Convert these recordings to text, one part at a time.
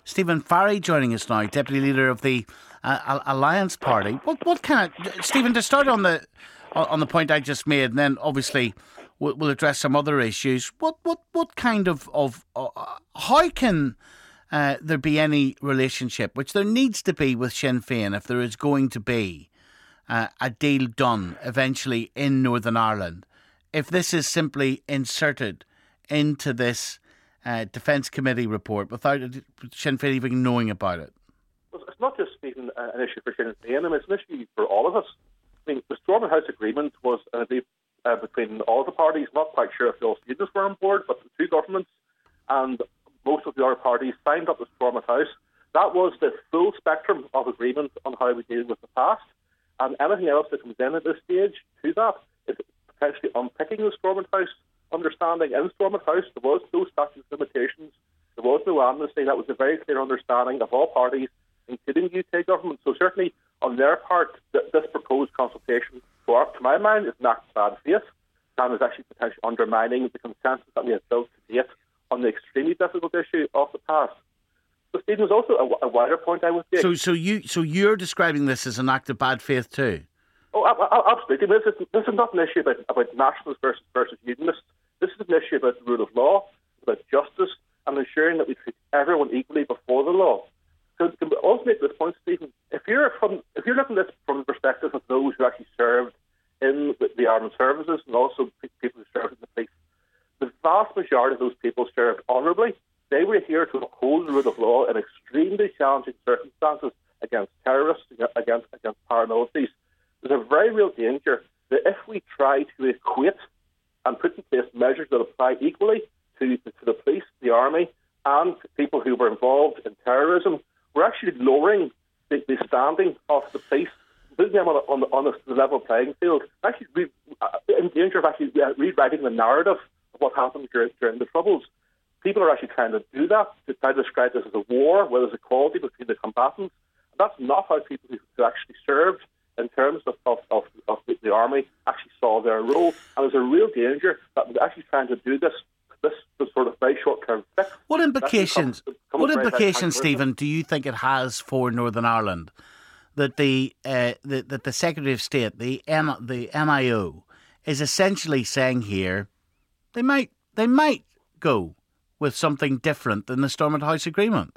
Stephen Farry joining us now, Deputy Leader of the Alliance Party. What kind of, Stephen, to start on the point I just made, and then obviously we'll address some other issues. What kind of how can there be any relationship, which there needs to be with Sinn Féin, if there is going to be a deal done eventually in Northern Ireland, if this is simply inserted into this Defence Committee report without Sinn Féin even knowing about it? Well, it's not just even an issue for Sinn Féin, I mean, it's an issue for all of us. I mean, the Stormont House Agreement was an agreement between all the parties. Not quite sure if the all students were on board, but the two governments and most of the other parties signed up the Stormont House. That was the full spectrum of agreement on how we deal with the past. And anything else that comes in at this stage to that is potentially unpicking the Stormont House understanding. In Stormont House, there was no statute of limitations, there was no amnesty. That was a very clear understanding of all parties, including the UK government. So certainly on their part, this proposed consultation, to my mind, is an act of bad faith and is actually potentially undermining the consensus that we have built to date on the extremely difficult issue of the past. So, Stephen, there's also a wider point I would make. So you're describing this as an act of bad faith too? Oh, absolutely. This is not an issue about nationalists versus unionists. This is an issue about the rule of law, about justice, and ensuring that we treat everyone equally before the law. So to also make this point, Stephen, if you're looking at this from the perspective of those who actually served in the armed services and also people who served in the police, the vast majority of those people served honourably. They were here to uphold the rule of law in extremely challenging circumstances against terrorists, against paramilitaries. There's a very real danger that if we try to equate and put in place measures that apply equally to the police, the army, and people who were involved in terrorism, we're actually lowering the standing of the police, putting them on the level playing field, actually in danger of actually rewriting the narrative of what happened during the Troubles. People are actually trying to do that, to try to describe this as a war where there's equality between the combatants. That's not how people who actually served in terms of the army actually saw their role. And there's a real danger that we're actually trying to do this sort of very short-term fix. What implications, Stephen, do you think it has for Northern Ireland that the Secretary of State, the NIO, is essentially saying here they might go with something different than the Stormont House Agreement?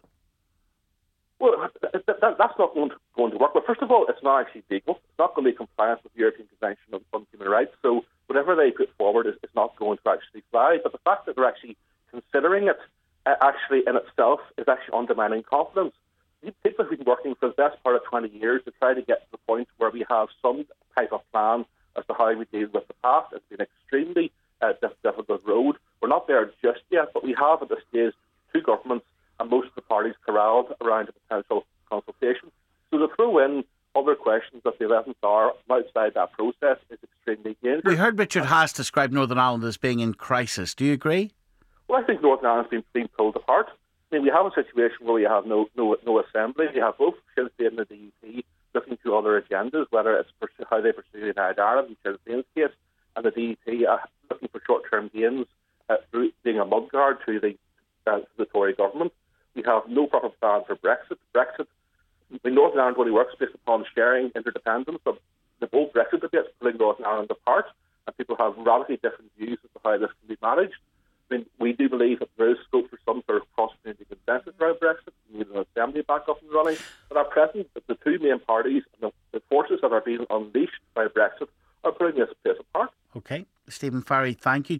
Well, that's not going to work. But first of all, it's not actually legal. It's not going to be compliant with the European Convention on Human Rights. So whatever they put forward is not going to actually fly. But the fact that they're actually considering it actually in itself is actually undermining confidence. People have been working for the best part of 20 years to try to get to the point where we have some type of plan as to how we deal with the past. It's been an extremely difficult road. We're not there just yet, but we have at this stage two governments and most of the parties corralled around a potential consultation. So to throw in other questions at the 11th hour outside that process is extremely dangerous. We heard Richard Haas describe Northern Ireland as being in crisis. Do you agree? Well, I think Northern Ireland has been pulled apart. I mean, we have a situation where we have no assembly. We have both Sinn Féin and the DUP looking to other agendas, whether it's how they pursue United Ireland in Sinn Féin's case, and the DUP looking for short-term gains through being a mudguard to the Tory government. We have no proper plan for Brexit. In Northern Ireland only works based upon sharing interdependence, but the whole Brexit debate is pulling Northern Ireland apart, and people have radically different views as to how this can be managed. I mean, we do believe that there is scope for some sort of cross-community consensus around Brexit. We need an assembly back up and running. But at present, the two main parties and the forces that are being unleashed by Brexit are putting this place apart. OK. Stephen Farry, thank you.